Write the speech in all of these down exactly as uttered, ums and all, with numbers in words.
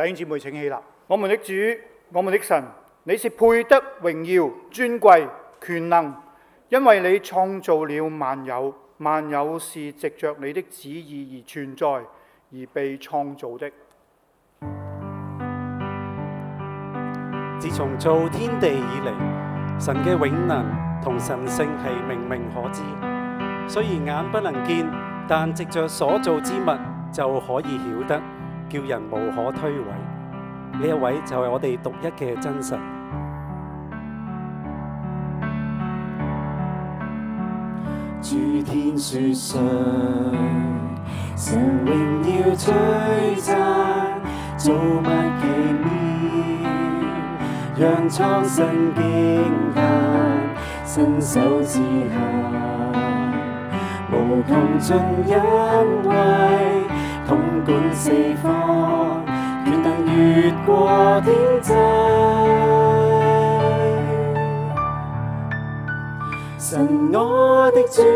弟兄姊妹請起立。我們的主，我們的神，你是配得榮耀、尊貴、權能，因為你創造了萬有，萬有是藉着你的旨意而存在，而被創造的。 自從造天地以嚟，神嘅永能同神性係明明可知，雖然眼不能見，但藉着所造之物就可以曉得，叫人無可推諉。呢一位就係我哋獨一嘅真神。 諸天書上，神榮耀璀璨，造物奇妙，讓蒼生驚嘆，伸手之下，無窮盡恩惠，統管四方，權能越過天際。神我的主，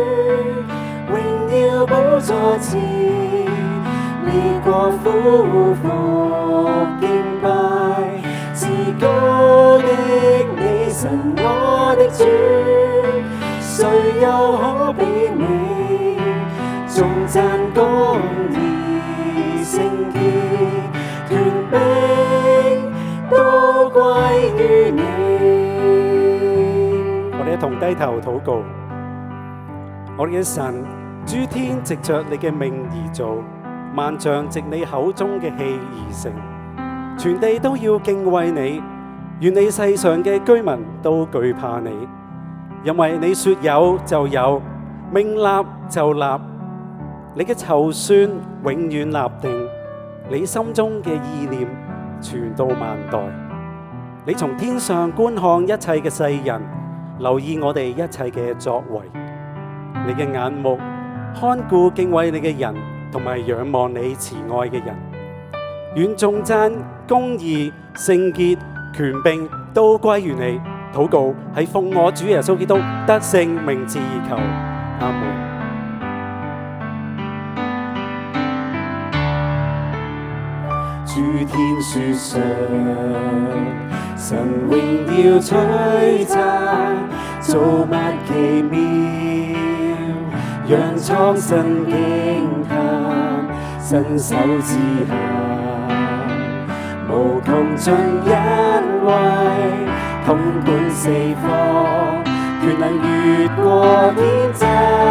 榮耀寶座前，列國俯伏敬拜，至高的你，神我的主，誰又可比美？頌讚公義聖潔，權柄都歸於你。 我哋一同低頭禱告。我哋嘅神，諸天藉着你嘅命而造，萬象藉你口中嘅氣而成，全地都要敬畏你。願你世上嘅居民都懼怕你，因為你說有就有，命立就立，你嘅籌算永遠立定，你心中嘅意念傳到萬代。你從天上觀看一切嘅世人，留意我哋一切嘅作為。你嘅眼目看顧敬畏你嘅人，同埋仰望你慈愛嘅人。願頌讚、公義、聖潔、權柄都歸於你。禱告係奉我主耶穌基督得勝名字而求，阿門。 諸天書上，神榮耀璀璨，造物奇妙，讓蒼生驚嘆，伸手之下，無窮盡恩惠，統管四方，權能越過天際。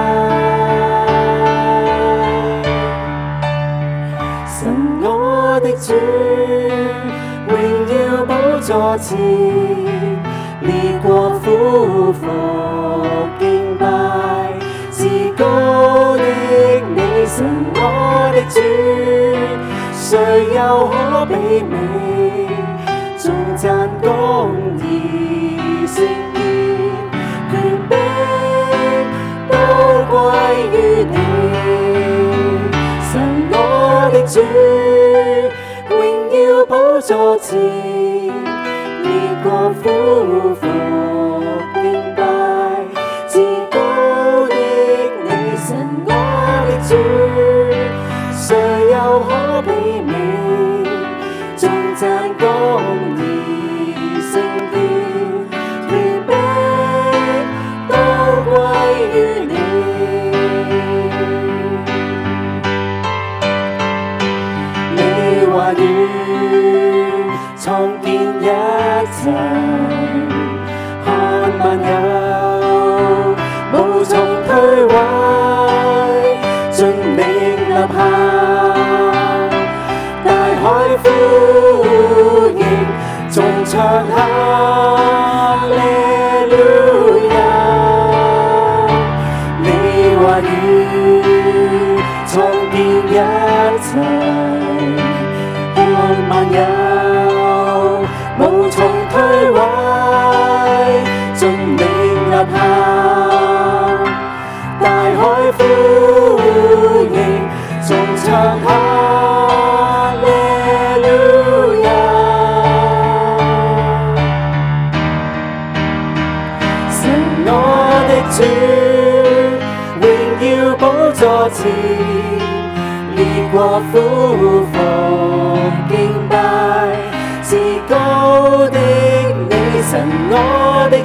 神我的主，榮耀寶座前，列國俯伏敬拜，至高的你，神我的主，誰又可比美？頌讚公義聖潔，權柄都歸於你。神我的主，榮耀寶座前，列國俯伏敬拜，至高的你，神我的主，誰又可比美？頌讚公義聖潔，權柄都歸於你。你話語創建一切，看萬有無從退位，盡力立下，大海呼應，眾唱哈利路亞。你話語創建一切，看萬有無從退位，盡力立下，大海呼應，眾唱哈利路亞。神我的主，榮耀寶座前，列國俯伏敬拜，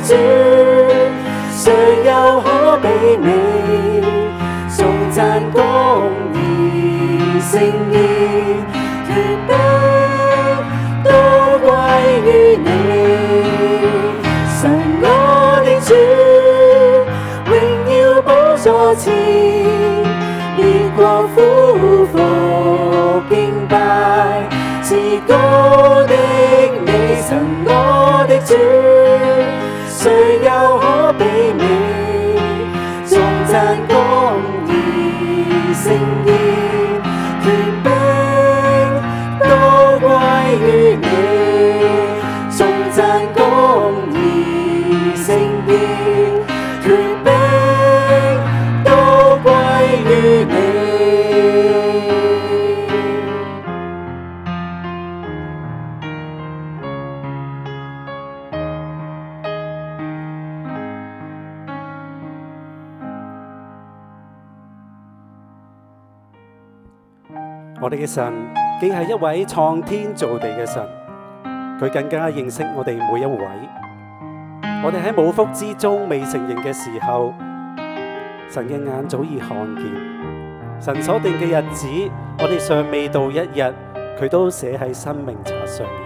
主，誰又可比你？頌讚公義聖言，權柄都歸於你。神我的主，榮耀寶座前，列國俯伏敬拜，至高的你，神我的主，誰又可比你？頌讚公義聖言，權柄都歸於你。頌讚公義聖言，權柄都歸於你。 我哋嘅神既係一位創天造地嘅神，佢更加認識我哋每一位。我哋喺母腹之中未成形嘅時候，神嘅眼早已看見。神所定嘅日子，我哋尚未到一日，佢都寫喺生命冊上面。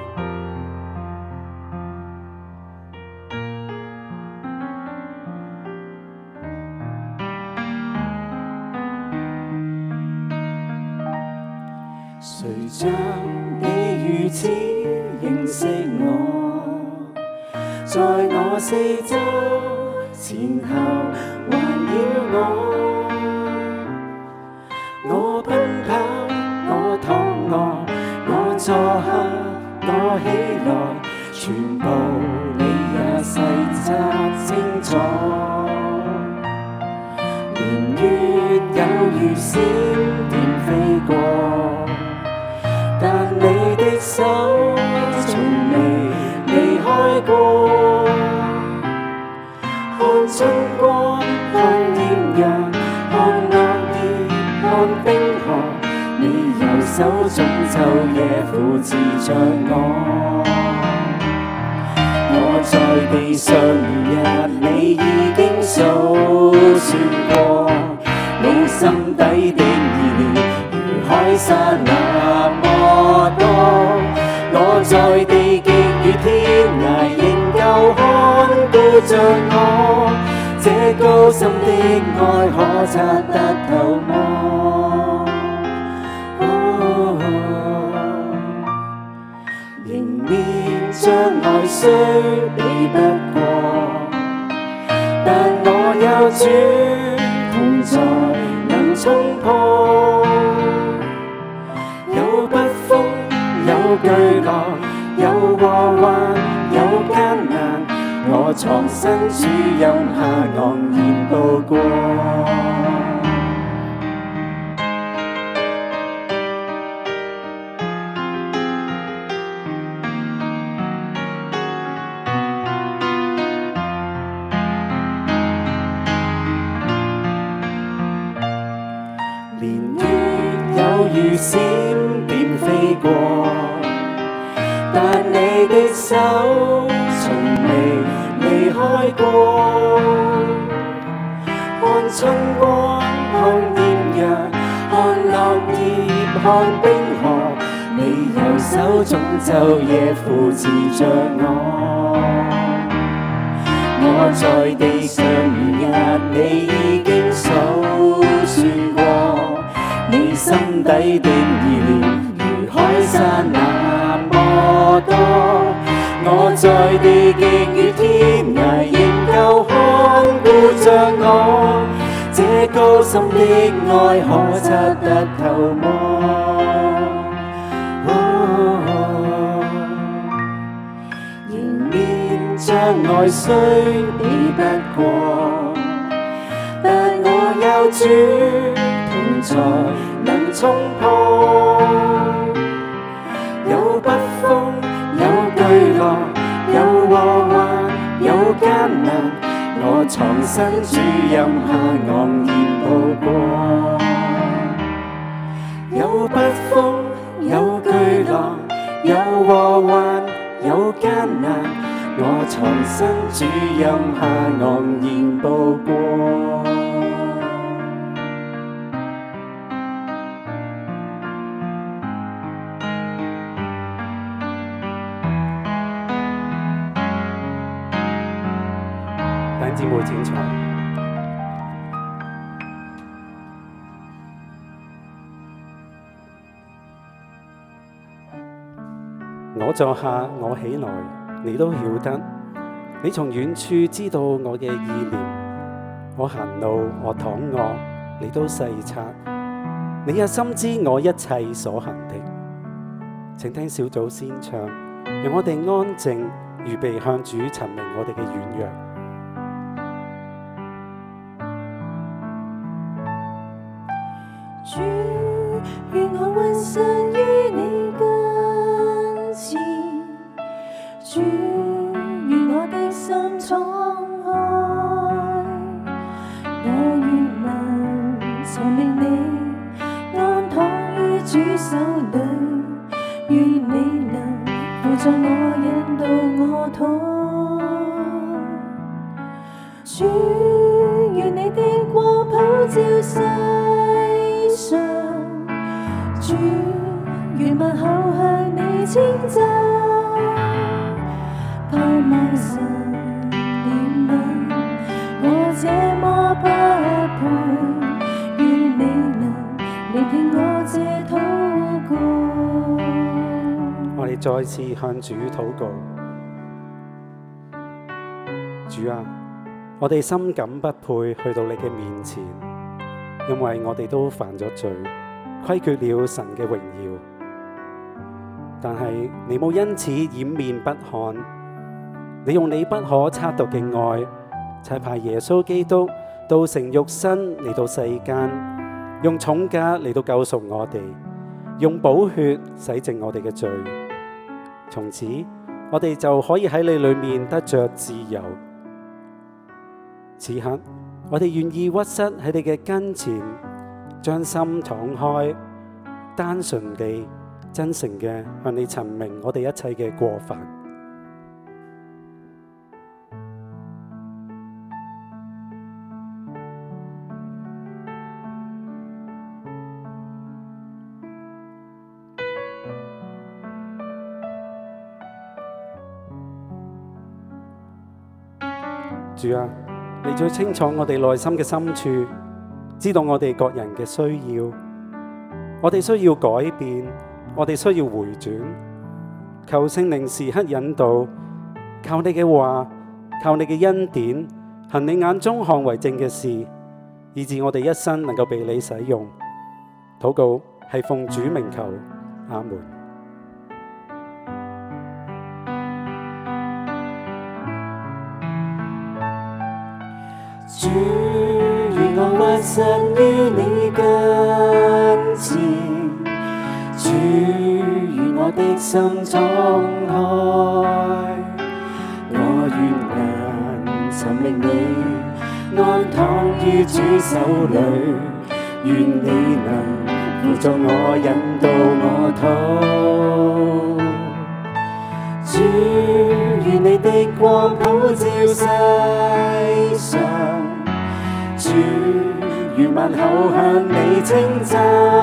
誰像你如此認識我，在我四周前後環繞我。我奔跑，我躺臥，我坐下，我起來，全部你也細察清楚。年月有如閃電飛過，但你的手從未離開過。看春光，看豔陽，看落葉，看冰河，你右手中晝夜扶持着我。我在地上如日，你已經數算過，你心底的意念如海沙那麼多。我在地極與天涯，仍舊看顧着我，這高深的愛可察得透麼？哦，迎面障礙雖比不過，但我有主同在能衝破。有北風，有巨浪，有禍患，有艱難，我藏身主蔭下昂然步過。年月有如閃電飛過，但你的手從未離開過。看春光，看豔陽，看落葉，看冰河，你右手中晝夜扶持着我。我在地上如日，你已經數算過，你心底的意念如海沙那麼多。我在地極與天涯，仍舊看顧着我，這高深的愛可察得透麼？哦，迎面障礙雖比不過，但我有主同在能衝破。有北風，有巨浪，有禍患，有艱難，我藏身主蔭下昂然步過。有北風，有巨浪，有禍患，有艱難， 我藏身主蔭下昂然步過。 弟兄姊妹請坐。我坐下，我起來，你都曉得。你從遠處知道我嘅意念，我行路，我躺臥，你都細察。你也深知我一切所行的。請聽小組先唱，讓我哋安靜，預備向主陳明我哋嘅軟弱。 主，願我屈身於你跟前，主，願我的心敞開，我願能尋覓你，安躺於主手裏，願你能扶助我，引導我途。主，願你的光普照世上，主，願問候向你稱讚，盼望神憐憫，我這麼不配，願你能聆聽我這禱告。 我哋再次向主禱告。主啊，我哋深感不配去到你嘅面前，因為我哋都犯咗罪，虧缺了神嘅榮耀。但係你冇因此掩面不看，你用你不可測度嘅愛，差派耶穌基督道成肉身嚟到世間，用重價嚟到救贖我哋，用寶血洗淨我哋嘅罪。從此我哋就可以喺你裏面得着自由。此刻我哋願意屈膝喺你嘅跟前，將心敞開，單純地、真誠嘅向你陳明我哋一切嘅過犯。主啊，你最清楚我哋內心嘅深處，知道我哋各人嘅需要，我哋需要改變，我哋需要回轉，求聖靈時刻引導，靠你嘅話，靠你嘅恩典，行你眼中看為正嘅事，以致我哋一生能夠被你使用。禱告係奉主名求，阿門。 主，願我屈身於你跟前，主，願我的心敞開，我願能尋覓你，安躺於主手裏，願你能扶助我，引導我途。主，願你的光普照世上，主，願問候向你稱讚，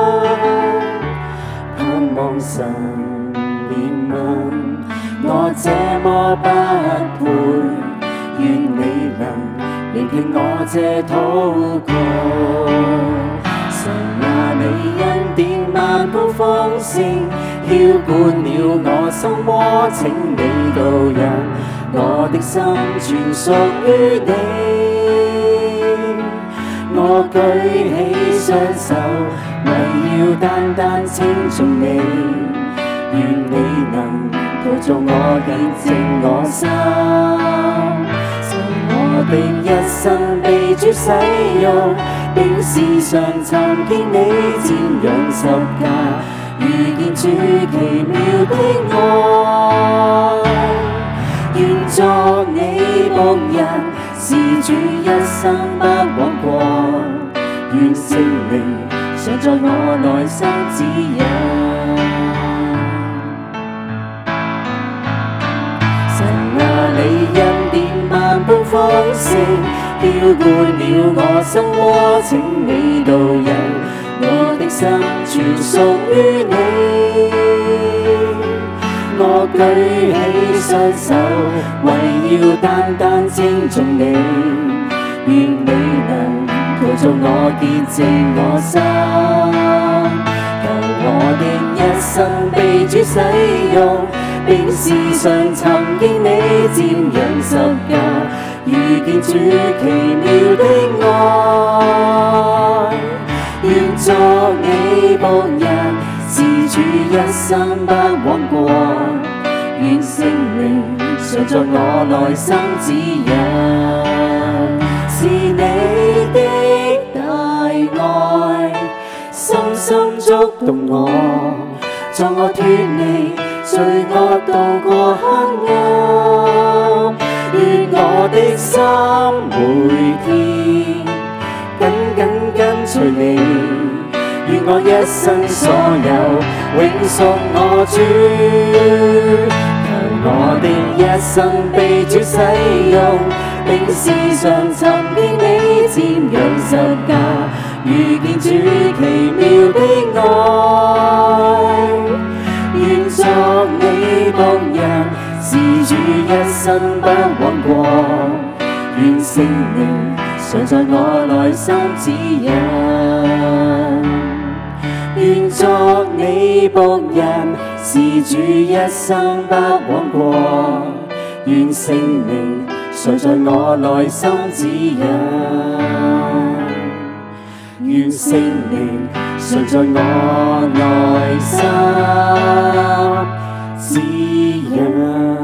盼望神憐憫，我這麼不配，願你能聆聽我這禱告。神啊，你恩典萬般豐盛，澆灌了我心窩，請你導引我的心全屬於你。我舉起雙手，為要單單稱頌你，願你能陶造我，潔淨我心。神，我的一生被主使用，並時常尋見你瞻仰十架，遇見主奇妙的愛，願作你僕人，是主一生不枉過，願聖靈常在我內心指引。神啊，你息，澆灌了我心窩，請你導引我的心全屬於你。我舉起雙手，為要單單稱頌你，願你能陶造我潔淨我心。求我的一生被主使用，並時常尋見你瞻仰十架，遇見主奇妙的愛。願作你僕人，是主一生不枉過，願聖靈常在我內心指引，是你的大愛深深觸動我，助我脫離罪惡渡過黑暗。願我的心每天緊緊跟隨你，願我一生所有永屬我主。求我的一生被主使用，並時常尋見你瞻仰十架，遇見主奇妙的愛。願作你僕人，是主一生不枉過，願聖靈常在我內心指引。願作你僕人，是主一生不枉過，願聖靈常在我內心指引。願聖靈常在我內心指引。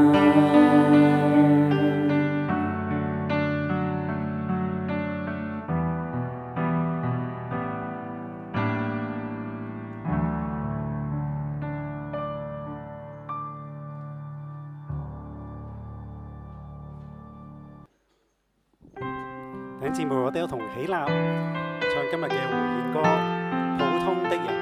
弟兄姊妹，我哋一同起立唱今日嘅回應歌《普通的人》。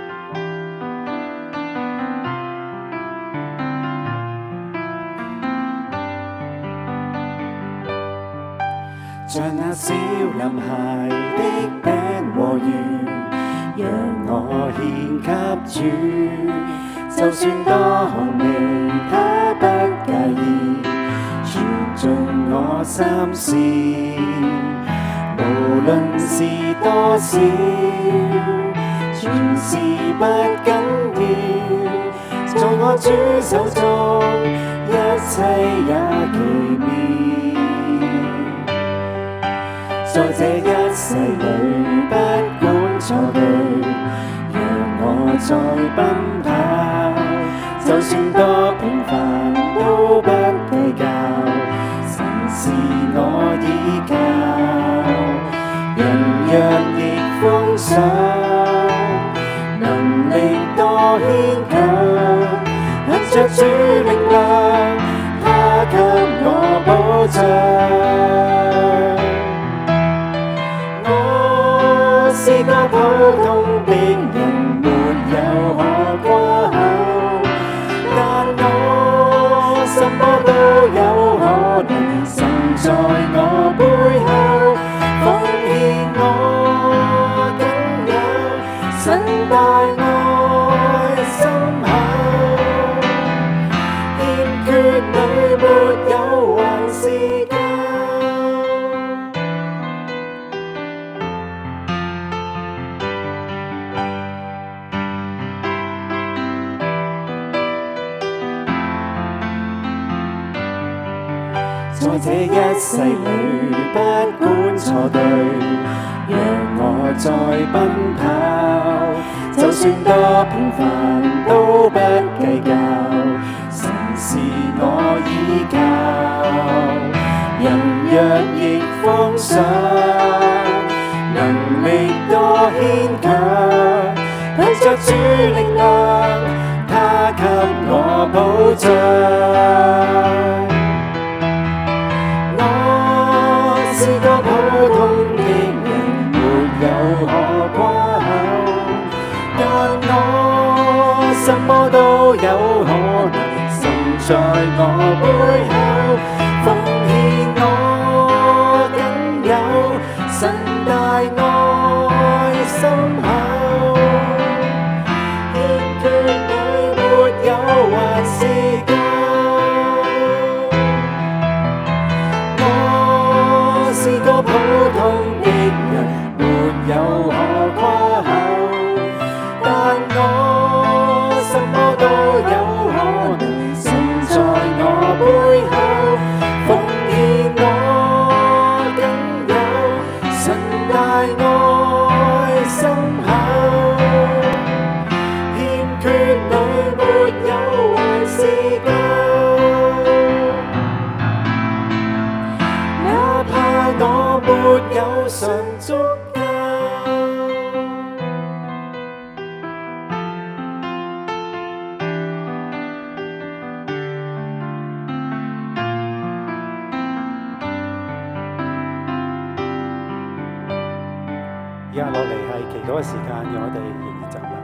像那小男孩的餅和魚，讓我獻給主，就算多味，他不介意，全盡我心思。無論是多少，全是不緊要，在我主手中，一切也奇妙。在這一世裏，不管錯對，讓我再奔跑，就算多平凡都不計較，神是我依靠。人若逆風上，能力多牽強，憑着主力量，他給我保障。我是個普通的人，沒有可誇口，但我什麼都有可能，神在我背後。神大愛深厚，欠缺裏沒有還是夠。在這一世裏，不管錯對，讓我再奔跑，就算多平凡都不計較，神是我依靠。人若逆風上，能力多牽強，憑着主力量，他給我保障。我是個普通的人，沒有可誇口，但我什麼都有可能，神在我背後，奉獻我。 以下落嚟係祈禱嘅時間，讓我哋仍然站立。